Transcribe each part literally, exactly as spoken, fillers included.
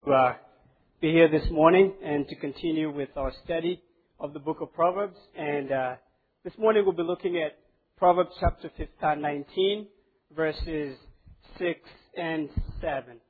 to uh, be here this morning and to continue with our study of the book of Proverbs. And uh, this morning we'll be looking at Proverbs chapter nineteen, verses six and seven.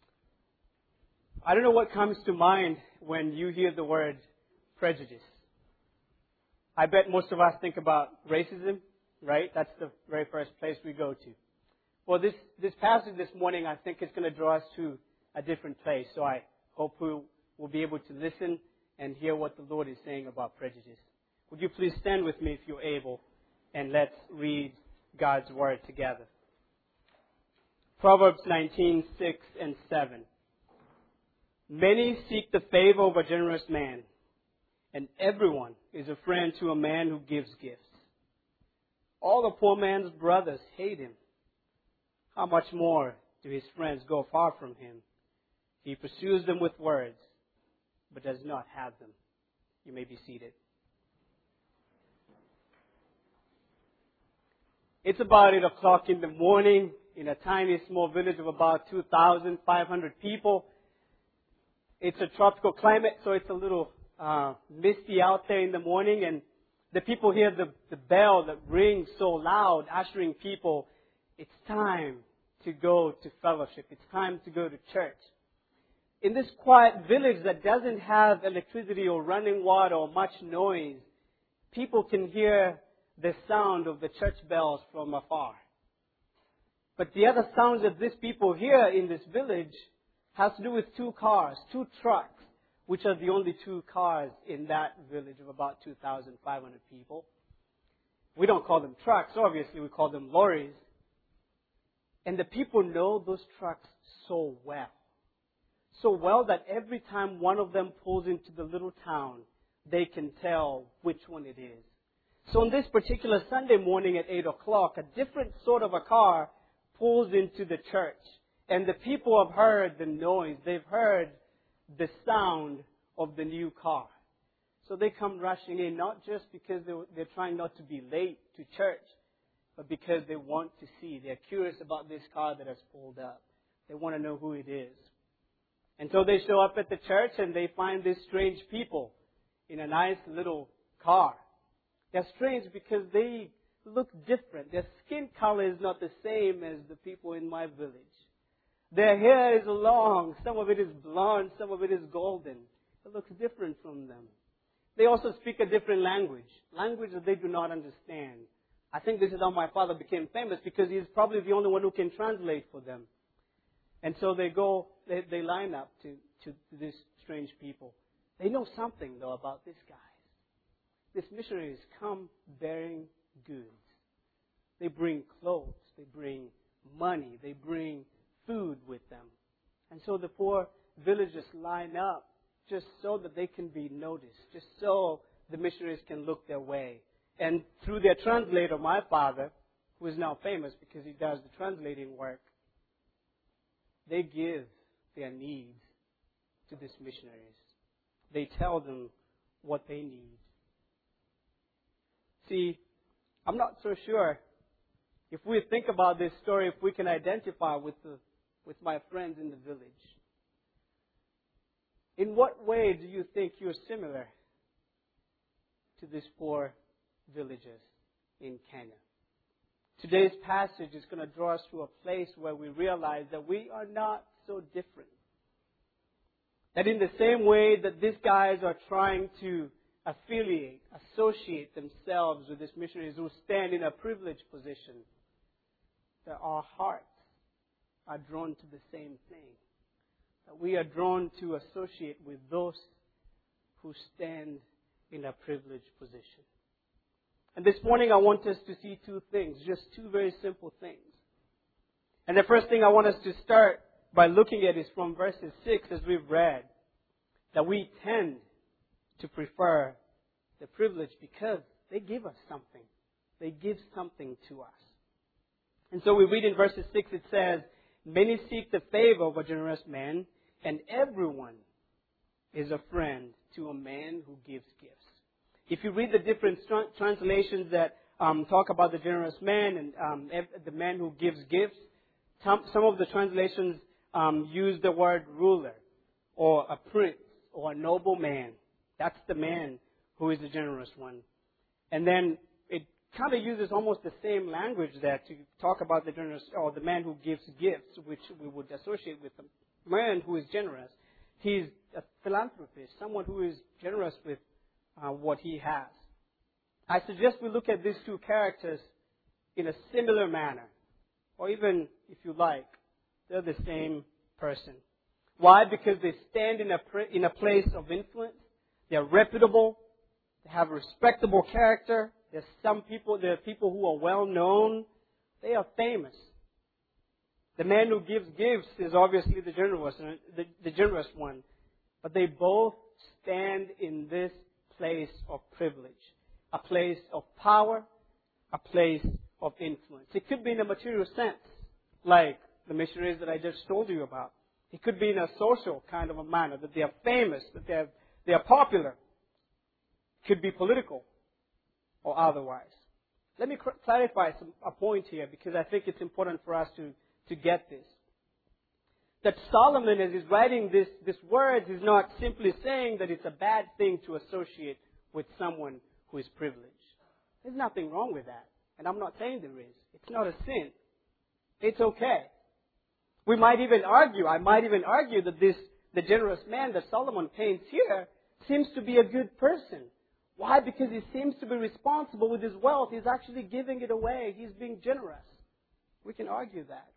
I don't know what comes to mind when you hear the word prejudice. I bet most of us think about racism, right? That's the very first place we go to. Well, this, this passage this morning, I think, is going to draw us to a different place. So I hope we will be able to listen and hear what the Lord is saying about prejudice. Would you please stand with me if you're able, and let's read God's Word together. Proverbs nineteen, six and seven. Many seek the favor of a generous man, and everyone is a friend to a man who gives gifts. All the poor man's brothers hate him. How much more do his friends go far from him? He pursues them with words, but does not have them. You may be seated. It's about eight o'clock in the morning in a tiny small village of about two thousand five hundred people. It's a tropical climate, so it's a little uh, misty out there in the morning, and the people hear the, the bell that rings so loud, ushering people. It's time to go to fellowship. It's time to go to church. In this quiet village that doesn't have electricity or running water or much noise, people can hear the sound of the church bells from afar. But the other sounds that these people hear in this village has to do with two cars, two trucks, which are the only two cars in that village of about two thousand five hundred people. We don't call them trucks, obviously, we call them lorries. And the people know those trucks so well. So well that every time one of them pulls into the little town, they can tell which one it is. So on this particular Sunday morning at eight o'clock, a different sort of a car pulls into the church. And the people have heard the noise. They've heard the sound of the new car. So they come rushing in, not just because they're, they're trying not to be late to church, but because they want to see. They're curious about this car that has pulled up. They want to know who it is. And so they show up at the church and they find these strange people in a nice little car. They're strange because they look different. Their skin color is not the same as the people in my village. Their hair is long. Some of it is blonde. Some of it is golden. It looks different from them. They also speak a different language, language that they do not understand. I think this is how my father became famous, because he's probably the only one who can translate for them. And so they go, they, they line up to, to, to these strange people. They know something, though, about these guys. These missionaries come bearing goods. They bring clothes. They bring money. They bring food with them. And so the poor villagers line up just so that they can be noticed, just so the missionaries can look their way. And through their translator, my father, who is now famous because he does the translating work, they give their needs to these missionaries. They tell them what they need. See, I'm not so sure if we think about this story, if we can identify with the, with my friends in the village. In what way do you think you're similar to these poor villagers in Kenya? Today's passage is going to draw us to a place where we realize that we are not so different. That in the same way that these guys are trying to affiliate, associate themselves with these missionaries who stand in a privileged position, that our hearts are drawn to the same thing. That we are drawn to associate with those who stand in a privileged position. And this morning I want us to see two things, just two very simple things. And the first thing I want us to start by looking at is from verses six, as we've read, that we tend to prefer the privilege because they give us something. They give something to us. And so we read in verses six, it says, many seek the favor of a generous man, and everyone is a friend to a man who gives gifts. If you read the different tra- translations that um, talk about the generous man and um, the man who gives gifts, some, some of the translations um, use the word ruler, prince or a noble man. That's the man who is the generous one. And then it kind of uses almost the same language there to talk about the generous, or the man who gives gifts, which we would associate with the man who is generous. He's a philanthropist, someone who is generous with uh, what he has. I suggest we look at these two characters in a similar manner, or even, if you like, they're the same person. Why? Because they stand in a in a place of influence. They're reputable. They have a respectable character. There's some people, there are people who are well known. They are famous. The man who gives gifts is obviously the generous, the, the generous one. But they both stand in this place of privilege. A place of power. A place of influence. It could be in a material sense, like the missionaries that I just told you about. It could be in a social kind of a manner, that they are famous, that they are, they are popular. It could be political or otherwise. Let me cr- clarify some, a point here, because I think it's important for us to, to get this. That Solomon, as he's writing this, this words, is not simply saying that it's a bad thing to associate with someone who is privileged. There's nothing wrong with that. And I'm not saying there is. It's not a sin. It's okay. We might even argue, I might even argue that this, the generous man that Solomon paints here seems to be a good person. Why? Because he seems to be responsible with his wealth. He's actually giving it away. He's being generous. We can argue that.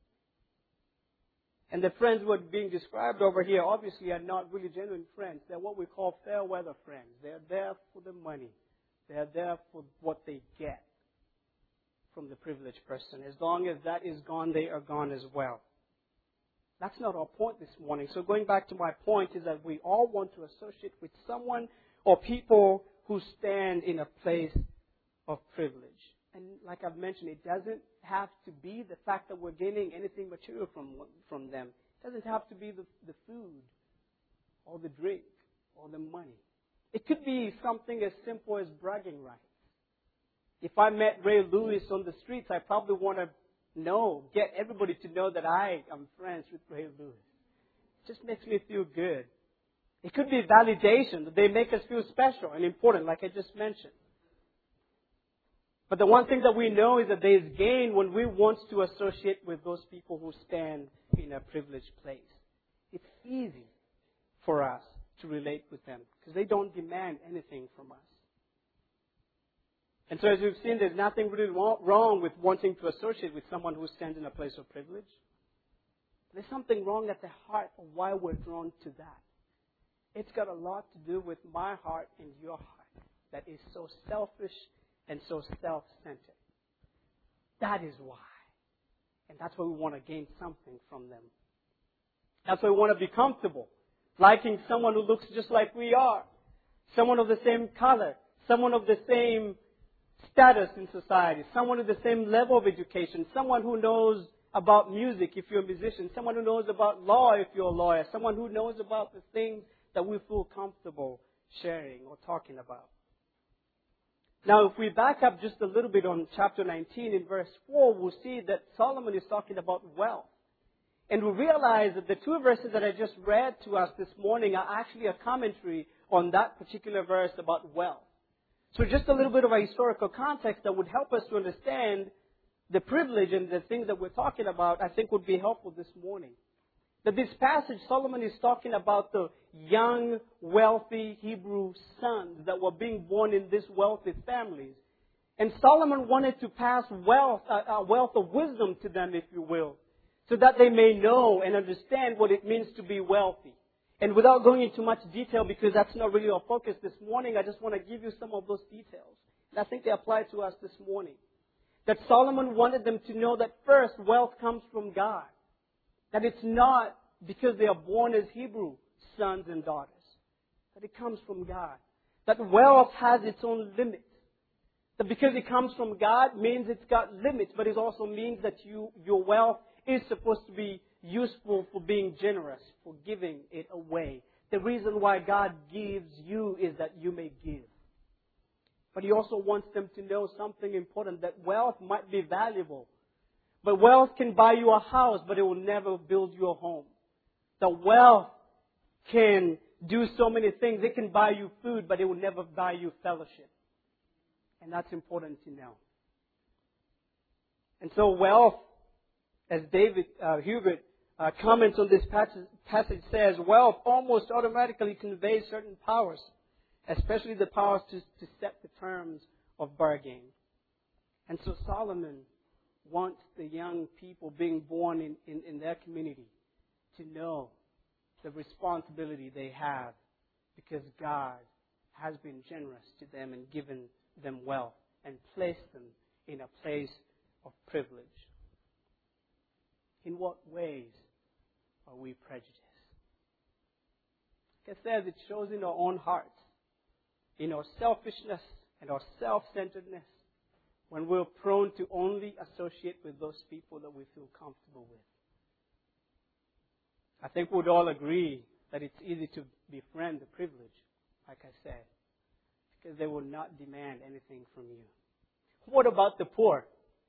And the friends who are being described over here obviously are not really genuine friends. They're what we call fair weather friends. They're there for the money. They're there for what they get from the privileged person. As long as that is gone, they are gone as well. That's not our point this morning. So going back to my point is that we all want to associate with someone or people who stand in a place of privilege. And like I've mentioned, it doesn't have to be the fact that we're gaining anything material from, from them. It doesn't have to be the, the food or the drink or the money. It could be something as simple as bragging rights. If I met Ray Lewis on the streets, I probably want to know, get everybody to know that I am friends with Ray Lewis. It just makes me feel good. It could be validation, that they make us feel special and important, like I just mentioned. But the one thing that we know is that there is gain when we want to associate with those people who stand in a privileged place. It's easy for us to relate with them because they don't demand anything from us. And so as we've seen, there's nothing really wrong with wanting to associate with someone who stands in a place of privilege. There's something wrong at the heart of why we're drawn to that. It's got a lot to do with my heart and your heart that is so selfish and so self-centered. That is why. And that's why we want to gain something from them. That's why we want to be comfortable, liking someone who looks just like we are, someone of the same color, someone of the same status in society, someone with the same level of education, someone who knows about music if you're a musician, someone who knows about law if you're a lawyer, someone who knows about the things that we feel comfortable sharing or talking about. Now, if we back up just a little bit on chapter nineteen in verse four, we'll see that Solomon is talking about wealth. And we realize that the two verses that I just read to us this morning are actually a commentary on that particular verse about wealth. So just a little bit of a historical context that would help us to understand the privilege and the things that we're talking about, I think would be helpful this morning. That this passage, Solomon is talking about the young, wealthy Hebrew sons that were being born in these wealthy families. And Solomon wanted to pass wealth, a, a wealth of wisdom to them, if you will, so that they may know and understand what it means to be wealthy. And without going into much detail, because that's not really our focus this morning, I just want to give you some of those details. And I think they apply to us this morning. That Solomon wanted them to know that first, wealth comes from God. That it's not because they are born as Hebrew sons and daughters. That it comes from God. That wealth has its own limits. That because it comes from God means it's got limits, but it also means that you, your wealth is supposed to be useful for being generous, for giving it away. The reason why God gives you is that you may give. But He also wants them to know something important, that wealth might be valuable. But wealth can buy you a house, but it will never build you a home. The wealth can do so many things. It can buy you food, but it will never buy you fellowship. And that's important to know. And so wealth, as David uh, Hubert uh, comments on this passage, passage says, wealth almost automatically conveys certain powers, especially the powers to, to set the terms of bargain. And so Solomon wants the young people being born in, in, in their community to know the responsibility they have because God has been generous to them and given them wealth and placed them in a place of privilege. In what ways are we prejudiced? Like I said, it shows in our own hearts, in our selfishness and our self-centeredness, when we're prone to only associate with those people that we feel comfortable with. I think we'd all agree that it's easy to befriend the privileged, like I said, because they will not demand anything from you. What about the poor?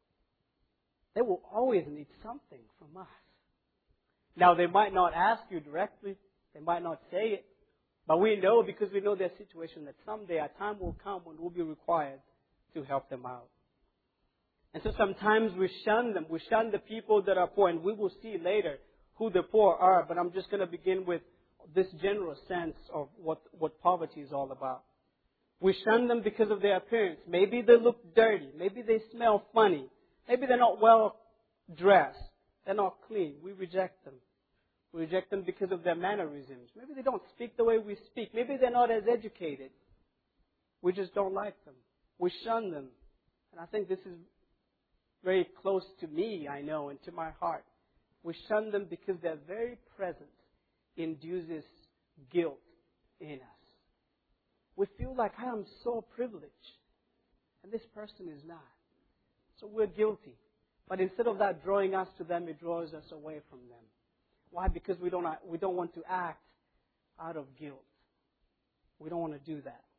They will always need something from us. Now, they might not ask you directly. They might not say it. But we know, because we know their situation, that someday a time will come when we'll be required to help them out. And so sometimes we shun them. We shun the people that are poor. And we will see later who the poor are. But I'm just going to begin with this general sense of what, what poverty is all about. We shun them because of their appearance. Maybe they look dirty. Maybe they smell funny. Maybe they're not well dressed. They're not clean. We reject them. We reject them because of their mannerisms. Maybe they don't speak the way we speak. Maybe they're not as educated. We just don't like them. We shun them. And I think this is very close to me, I know, and to my heart. We shun them because their very presence induces guilt in us. We feel like I am so privileged, and this person is not. So we're guilty. But instead of that drawing us to them, it draws us away from them. Why? Because we don't, we don't want to act out of guilt. We don't want to do that.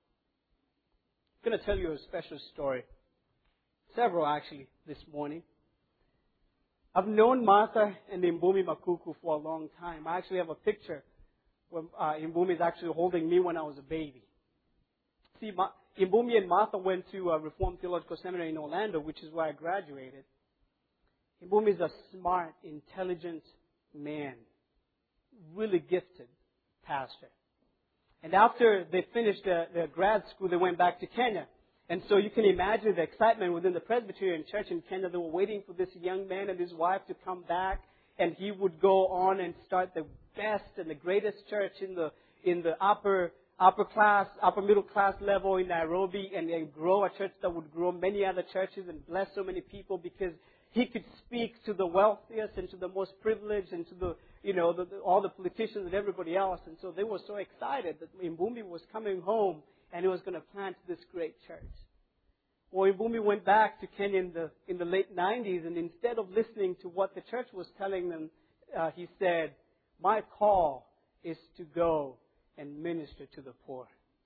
I'm going to tell you a special story. Several, actually, this morning. I've known Martha and Imbumi Makuku for a long time. I actually have a picture where uh, Imbumi is actually holding me when I was a baby. See, Ma- Imbumi and Martha went to uh, Reformed Theological Seminary in Orlando, which is where I graduated. Imbumi is a smart, intelligent man, really gifted pastor. And after they finished their, their grad school, they went back to Kenya. And so you can imagine the excitement within the Presbyterian Church in Kenya. They were waiting for this young man and his wife to come back, and he would go on and start the best and the greatest church in the in the upper upper class, upper middle class level in Nairobi, and, and grow a church that would grow many other churches and bless so many people because he could speak to the wealthiest and to the most privileged and to the, you know, the, the, all the politicians and everybody else. And so they were so excited that Imbumi was coming home and he was going to plant this great church. Well, Imbumi went back to Kenya in the, in the late nineties, and instead of listening to what the church was telling them, uh, he said, my call is to go and minister to the poor.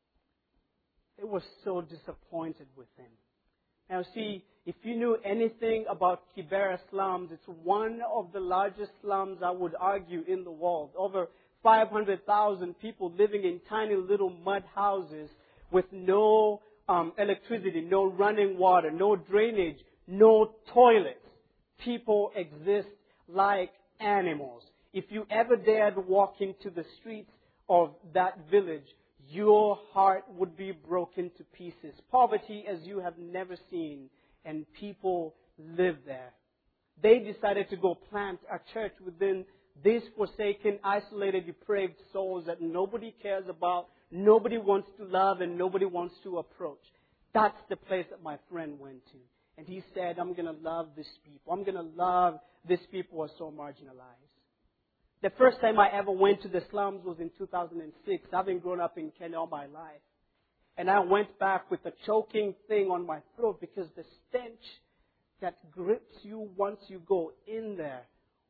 They were so disappointed with him. Now see, if you knew anything about Kibera slums, it's one of the largest slums, I would argue, in the world. Over five hundred thousand people living in tiny little mud houses with no um, electricity, no running water, no drainage, no toilets. People exist like animals. If you ever dared walk into the streets of that village, your heart would be broken to pieces. Poverty as you have never seen, and people live there. They decided to go plant a church within these forsaken, isolated, depraved souls that nobody cares about, nobody wants to love, and nobody wants to approach. That's the place that my friend went to. And he said, I'm going to love these people. I'm going to love these people who are so marginalized. The first time I ever went to the slums was in two thousand six, having grown up in Kenya all my life. And I went back with a choking thing on my throat because the stench that grips you once you go in there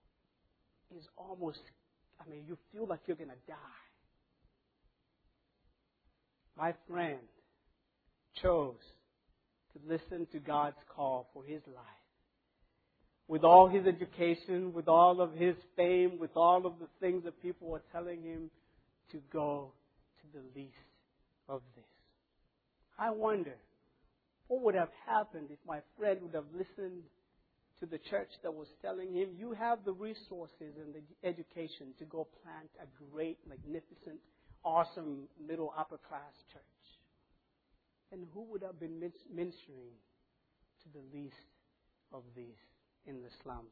is almost, I mean, you feel like you're going to die. My friend chose to listen to God's call for his life. With all his education, with all of his fame, with all of the things that people were telling him to go to the least of this. I wonder, what would have happened if my friend would have listened to the church that was telling him, you have the resources and the education to go plant a great, magnificent, awesome, middle upper class church. And who would have been ministering to the least of these in the slums?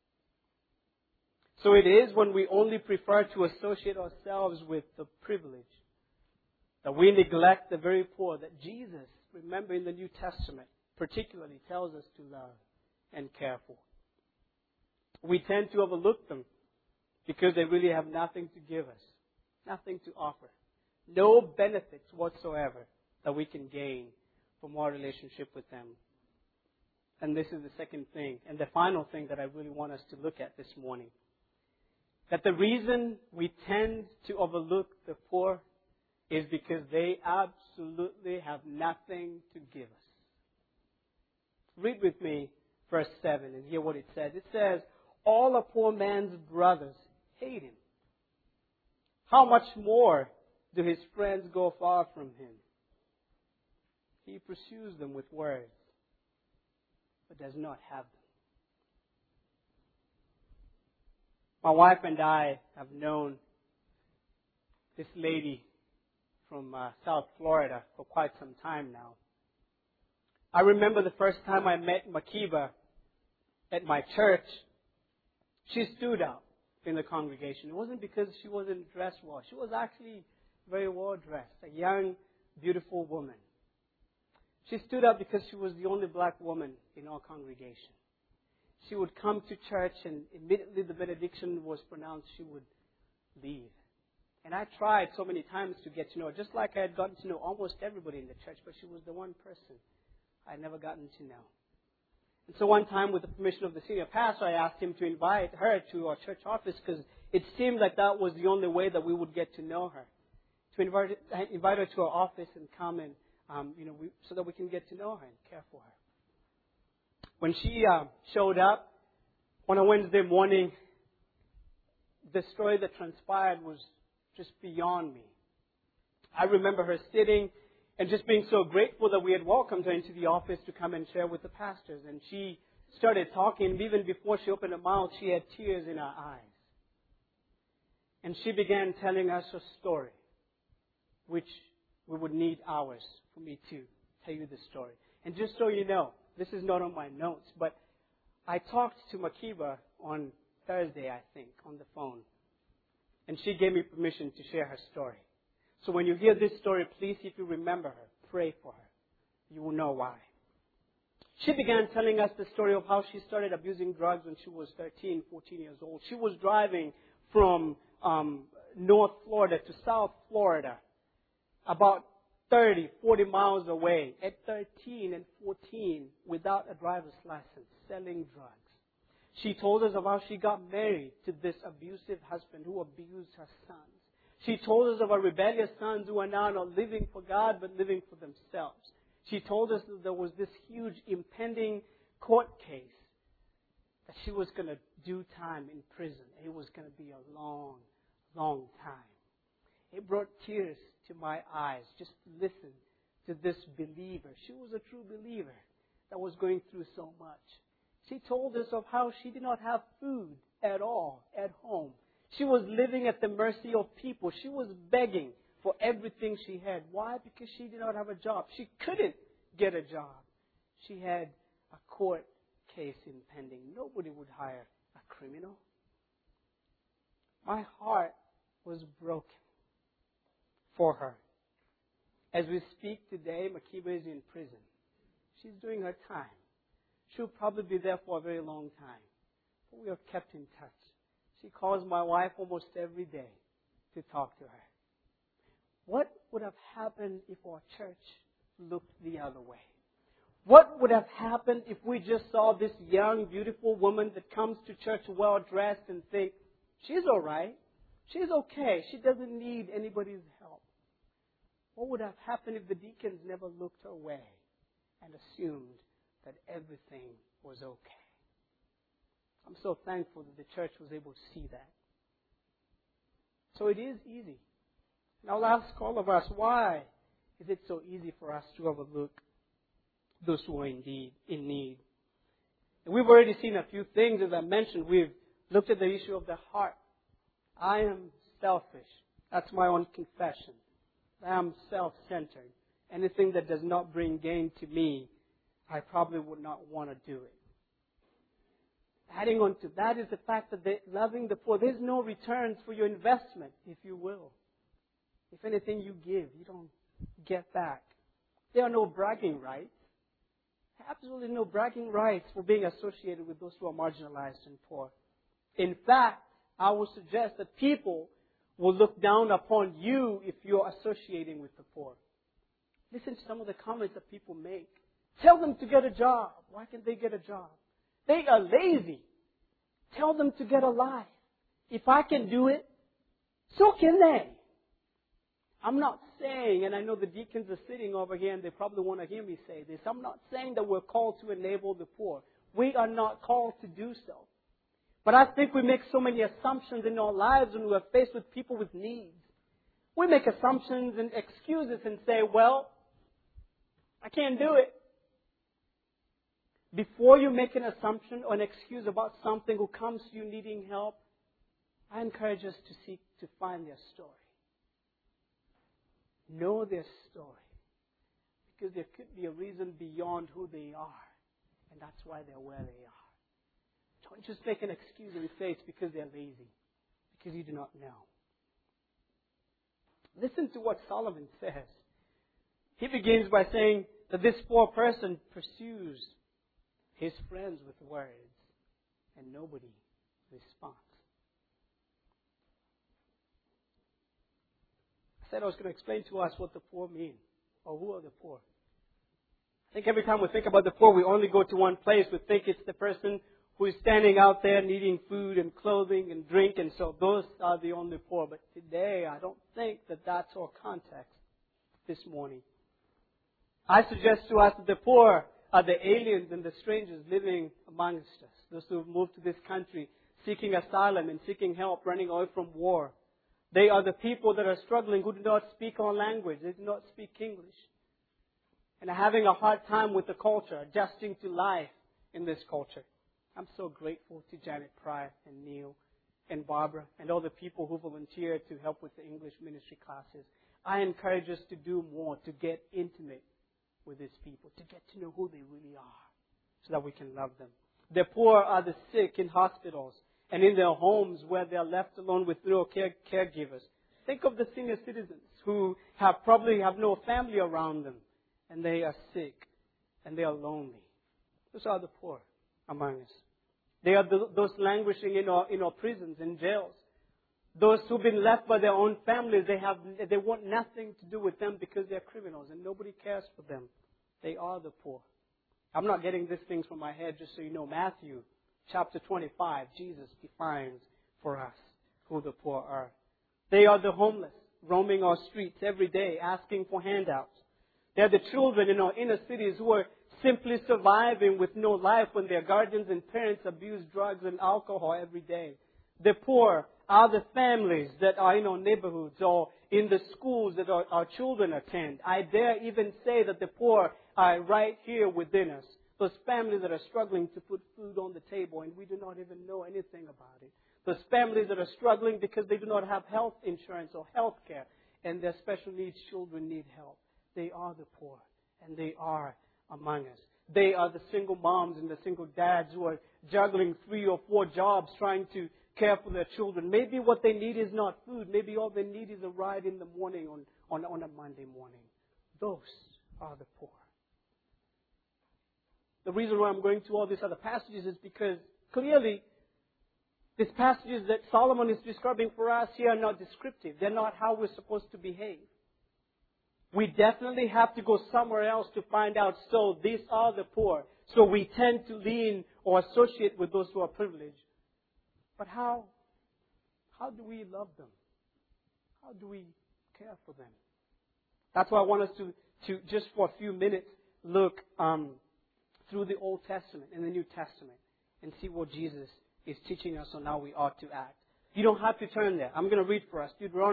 So it is when we only prefer to associate ourselves with the privileged that we neglect the very poor that Jesus, remember in the New Testament, particularly tells us to love and care for. We tend to overlook them because they really have nothing to give us, nothing to offer, no benefits whatsoever that we can gain from our relationship with them. And this is the second thing, and the final thing that I really want us to look at this morning. That the reason we tend to overlook the poor is because they absolutely have nothing to give us. Read with me verse seven and hear what it says. It says, all a poor man's brothers hate him. How much more do his friends go far from him? He pursues them with words, but does not have them. My wife and I have known this lady from uh, South Florida for quite some time now. I remember the first time I met Makiba at my church. She stood out in the congregation. It wasn't because she wasn't dressed well. She was actually very well dressed, a young, beautiful woman. She stood out because she was the only black woman in our congregation. She would come to church and immediately the benediction was pronounced, she would leave. And I tried so many times to get to know her, just like I had gotten to know almost everybody in the church, but she was the one person I had never gotten to know. And so one time, with the permission of the senior pastor, I asked him to invite her to our church office because it seemed like that was the only way that we would get to know her. To invite, invite her to our office and come and, um, you know, we, so that we can get to know her and care for her. When she uh, showed up on a Wednesday morning, the story that transpired was just beyond me. I remember her sitting and just being so grateful that we had welcomed her into the office to come and share with the pastors. And she started talking. Even before she opened her mouth, she had tears in her eyes. And she began telling us her story, which we would need hours for me to tell you the story. And just so you know, this is not on my notes, but I talked to Makiba on Thursday, I think, on the phone. And she gave me permission to share her story. So when you hear this story, please, if you remember her, pray for her. You will know why. She began telling us the story of how she started abusing drugs when she was thirteen, fourteen years old. She was driving from um, North Florida to South Florida, about thirty, forty miles away, at thirteen and fourteen, without a driver's license, selling drugs. She told us of how she got married to this abusive husband who abused her sons. She told us of her rebellious sons who are now not living for God but living for themselves. She told us that there was this huge impending court case that she was going to do time in prison. It was going to be a long, long time. It brought tears to my eyes just to listen to this believer. She was a true believer that was going through so much. She told us of how she did not have food at all at home. She was living at the mercy of people. She was begging for everything she had. Why? Because she did not have a job. She couldn't get a job. She had a court case impending. Nobody would hire a criminal. My heart was broken for her. As we speak today, Makiba is in prison. She's doing her time. She'll probably be there for a very long time. But we are kept in touch. She calls my wife almost every day to talk to her. What would have happened if our church looked the other way? What would have happened if we just saw this young, beautiful woman that comes to church well-dressed and think, she's all right. She's okay. She doesn't need anybody's help. What would have happened if the deacons never looked her way and assumed that everything was okay? I'm so thankful that the church was able to see that. So it is easy And I'll ask all of us, why is it so easy for us to overlook those who are indeed in need? And we've already seen a few things, as I mentioned. We've looked at the issue of the heart. I am selfish. That's my own confession. I am self-centered. Anything that does not bring gain to me, I probably would not want to do it. Adding on to that is the fact that they, loving the poor, there's no returns for your investment, if you will. If anything you give, you don't get back. There are no bragging rights. Absolutely no bragging rights for being associated with those who are marginalized and poor. In fact, I would suggest that people will look down upon you if you're associating with the poor. Listen to some of the comments that people make. Tell them to get a job. Why can't they get a job? They are lazy. Tell them to get a life. If I can do it, so can they. I'm not saying, and I know the deacons are sitting over here and they probably want to hear me say this, I'm not saying that we're called to enable the poor. We are not called to do so. But I think we make so many assumptions in our lives when we're faced with people with needs. We make assumptions and excuses and say, well, I can't do it. Before you make an assumption or an excuse about something who comes to you needing help, I encourage us to seek to find their story. Know their story. Because there could be a reason beyond who they are. And that's why they're where they are. Don't just make an excuse and say it's because they're lazy. Because you do not know. Listen to what Solomon says. He begins by saying that this poor person pursues his friends with words and nobody responds. I said I was going to explain to us what the poor mean, or who are the poor. I think every time we think about the poor, we only go to one place. We think it's the person who is standing out there needing food and clothing and drink, and so those are the only poor. But today, I don't think that that's our context this morning. I suggest to us that the poor are the aliens and the strangers living amongst us, those who have moved to this country seeking asylum and seeking help, running away from war. They are the people that are struggling who do not speak our language. They do not speak English. And are having a hard time with the culture, adjusting to life in this culture. I'm so grateful to Janet Pryor and Neil and Barbara and all the people who volunteered to help with the English ministry classes. I encourage us to do more, to get intimate with these people, to get to know who they really are, so that we can love them. The poor are the sick in hospitals and in their homes where they are left alone with no care, caregivers. Think of the senior citizens who have probably have no family around them, and they are sick and they are lonely. Those are the poor among us. They are the, those languishing in our, in our prisons and jails. Those who've been left by their own families, they have they want nothing to do with them because they're criminals and nobody cares for them. They are the poor. I'm not getting these things from my head, just so you know. Matthew chapter twenty-five, Jesus defines for us who the poor are. They are the homeless, roaming our streets every day, asking for handouts. They're the children in our inner cities who are simply surviving with no life when their guardians and parents abuse drugs and alcohol every day. The poor are the families that are in our neighborhoods or in the schools that our, our children attend. I dare even say that the poor are right here within us. Those families that are struggling to put food on the table and we do not even know anything about it. Those families that are struggling because they do not have health insurance or health care and their special needs children need help. They are the poor and they are among us. They are the single moms and the single dads who are juggling three or four jobs trying to care for their children. Maybe what they need is not food. Maybe all they need is a ride in the morning on, on, on a Monday morning. Those are the poor. The reason why I'm going to all these other passages is because clearly these passages that Solomon is describing for us here are not descriptive. They're not how we're supposed to behave. We definitely have to go somewhere else to find out, so these are the poor. So we tend to lean or associate with those who are privileged. But how, how do we love them? How do we care for them? That's why I want us to, to just for a few minutes, look um, through the Old Testament and the New Testament and see what Jesus is teaching us on how we ought to act. You don't have to turn there. I'm going to read for us Deuteronomy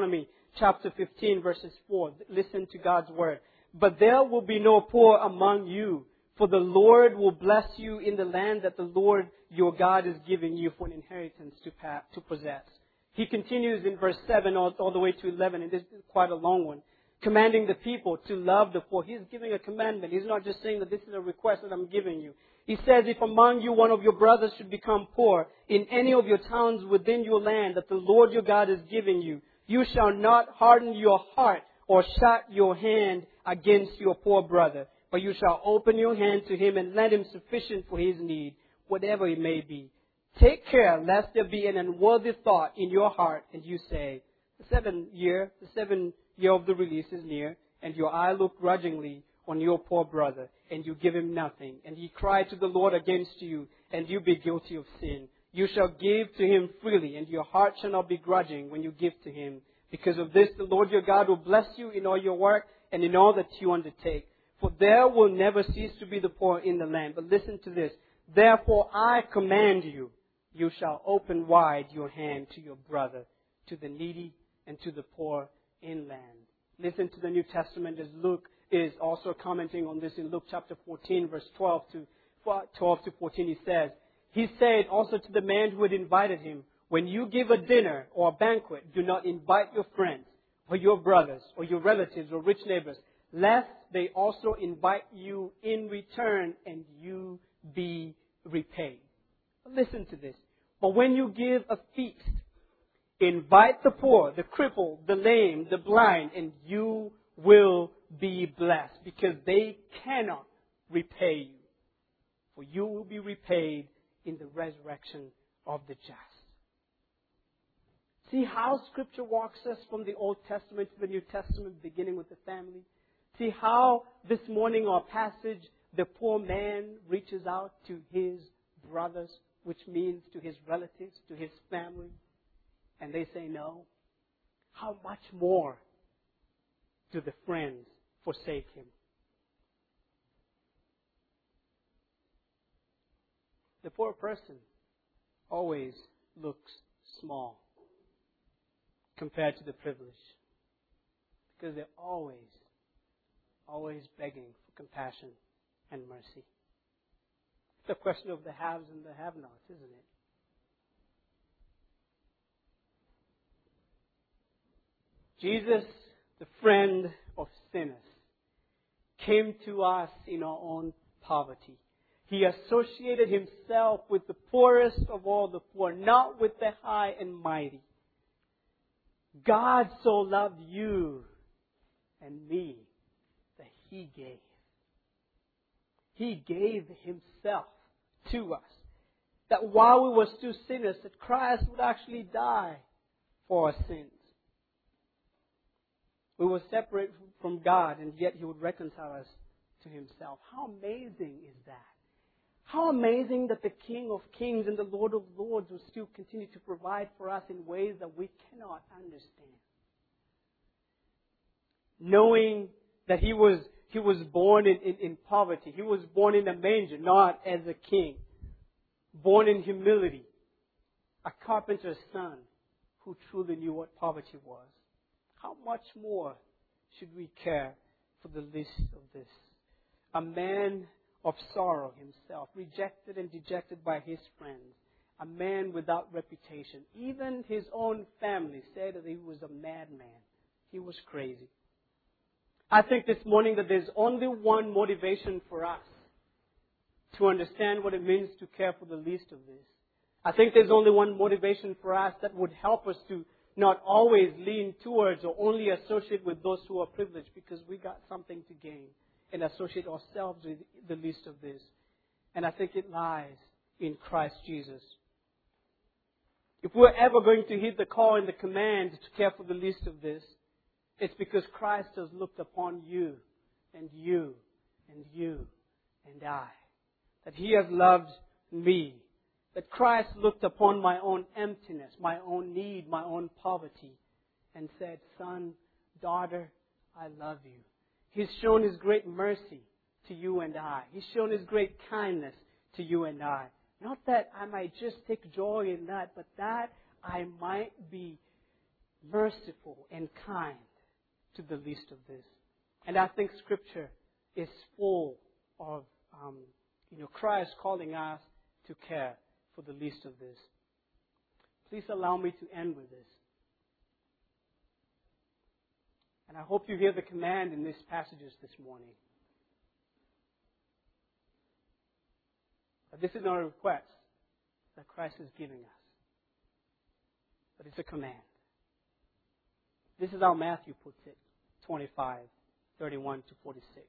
chapter fifteen, verses four. Listen to God's word. But there will be no poor among you, for the Lord will bless you in the land that the Lord your God is giving you for an inheritance to, pa- to possess. He continues in verse seven all, all the way to eleven, and this is quite a long one, commanding the people to love the poor. He's giving a commandment. He's not just saying that this is a request that I'm giving you. He says, if among you one of your brothers should become poor in any of your towns within your land that the Lord your God is giving you, you shall not harden your heart or shut your hand against your poor brother, but you shall open your hand to him and lend him sufficient for his need, whatever it may be. Take care lest there be an unworthy thought in your heart, and you say, the seventh year, the seventh year of the release is near, and your eye look grudgingly on your poor brother, and you give him nothing, and he cry to the Lord against you, and you be guilty of sin. You shall give to him freely, and your heart shall not be grudging when you give to him. Because of this, the Lord your God will bless you in all your work and in all that you undertake. For there will never cease to be the poor in the land. But listen to this. Therefore I command you, you shall open wide your hand to your brother, to the needy, and to the poor in land. Listen to the New Testament as Luke is also commenting on this in Luke chapter fourteen, verse twelve to fourteen. He says, he said also to the man who had invited him, when you give a dinner or a banquet, do not invite your friends or your brothers or your relatives or rich neighbors, lest they also invite you in return and you be repaid. Listen to this. But when you give a feast, invite the poor, the crippled, the lame, the blind, and you will be blessed, because they cannot repay you. For you will be repaid in the resurrection of the just. See how Scripture walks us from the Old Testament to the New Testament, beginning with the family. See how this morning our passage, the poor man reaches out to his brothers, which means to his relatives, to his family, and they say no. How much more do the friends forsake him? The poor person always looks small compared to the privileged, because they're always, always begging for compassion and mercy. It's a question of the haves and the have-nots, isn't it? Jesus, the friend of sinners, came to us in our own poverty. He associated himself with the poorest of all the poor, not with the high and mighty. God so loved you and me that He gave. He gave Himself to us. That while we were still sinners, that Christ would actually die for our sins. We were separate from God, and yet He would reconcile us to Himself. How amazing is that? How amazing that the King of Kings and the Lord of Lords will still continue to provide for us in ways that we cannot understand. Knowing that He was, he was born in, in, in poverty. He was born in a manger, not as a king. Born in humility. A carpenter's son who truly knew what poverty was. How much more should we care for the least of this? A man of sorrow himself, rejected and dejected by his friends, a man without reputation. Even his own family said that he was a madman. He was crazy. I think this morning that there's only one motivation for us to understand what it means to care for the least of this. I think there's only one motivation for us that would help us to not always lean towards or only associate with those who are privileged, because we got something to gain and associate ourselves with the least of this. And I think it lies in Christ Jesus. If we're ever going to heed the call and the command to care for the least of this, it's because Christ has looked upon you and you and you and I. That He has loved me. That Christ looked upon my own emptiness, my own need, my own poverty, and said, son, daughter, I love you. He's shown His great mercy to you and I. He's shown His great kindness to you and I. Not that I might just take joy in that, but that I might be merciful and kind to the least of this. And I think Scripture is full of, um, you know, Christ calling us to care for the least of this. Please allow me to end with this. And I hope you hear the command in these passages this morning. But this is not a request that Christ is giving us, but it's a command. This is how Matthew puts it, twenty-five, thirty-one to forty-six.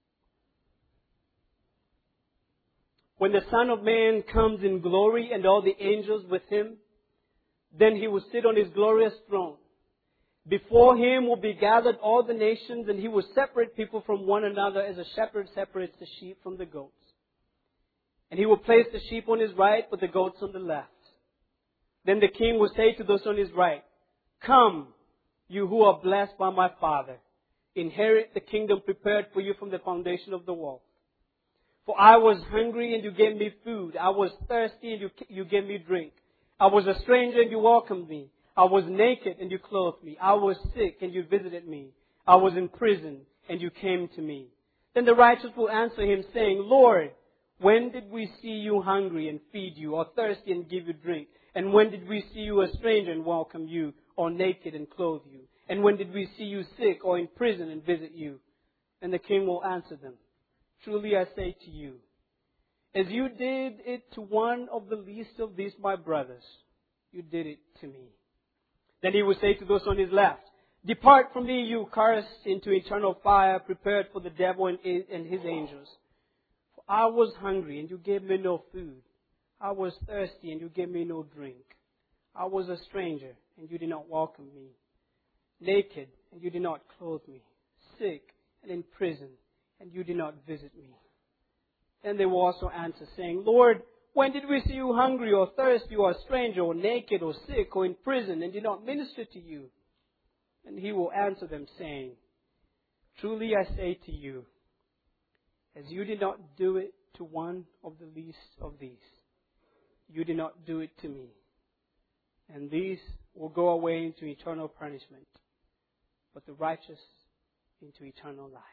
When the Son of Man comes in glory and all the angels with him, then he will sit on his glorious throne. Before him will be gathered all the nations, and he will separate people from one another as a shepherd separates the sheep from the goats. And he will place the sheep on his right, but the goats on the left. Then the king will say to those on his right, "Come, you who are blessed by my Father, inherit the kingdom prepared for you from the foundation of the world. For I was hungry and you gave me food. I was thirsty and you, you gave me drink. I was a stranger and you welcomed me. I was naked and you clothed me. I was sick and you visited me. I was in prison and you came to me." Then the righteous will answer him, saying, "Lord, when did we see you hungry and feed you, or thirsty and give you drink? And when did we see you a stranger and welcome you, or naked and clothe you? And when did we see you sick or in prison and visit you?" And the king will answer them, "Truly I say to you, as you did it to one of the least of these my brothers, you did it to me." Then he will say to those on his left, "Depart from me, you cursed, into eternal fire prepared for the devil and his angels. For I was hungry and you gave me no food. I was thirsty and you gave me no drink. I was a stranger and you did not welcome me. Naked and you did not clothe me. Sick and in prison and you did not visit me." Then they will also answer, saying, "Lord, when did we see you hungry or thirsty or a stranger or naked or sick or in prison and did not minister to you?" And he will answer them, saying, "Truly I say to you, as you did not do it to one of the least of these, you did not do it to me." And these will go away into eternal punishment, but the righteous into eternal life.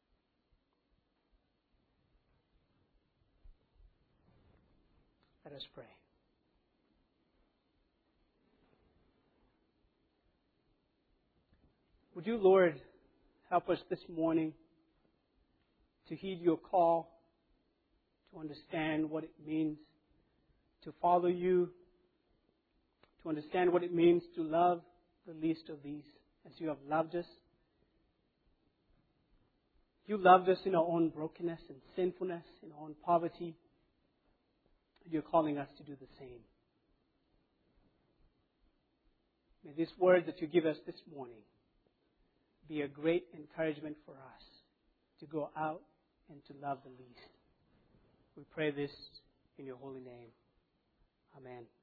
Let us pray. Would you, Lord, help us this morning to heed your call, to understand what it means to follow you, to understand what it means to love the least of these as you have loved us. You loved us in our own brokenness and sinfulness, in our own poverty. You're calling us to do the same. May this word that you give us this morning be a great encouragement for us to go out and to love the least. We pray this in your holy name. Amen.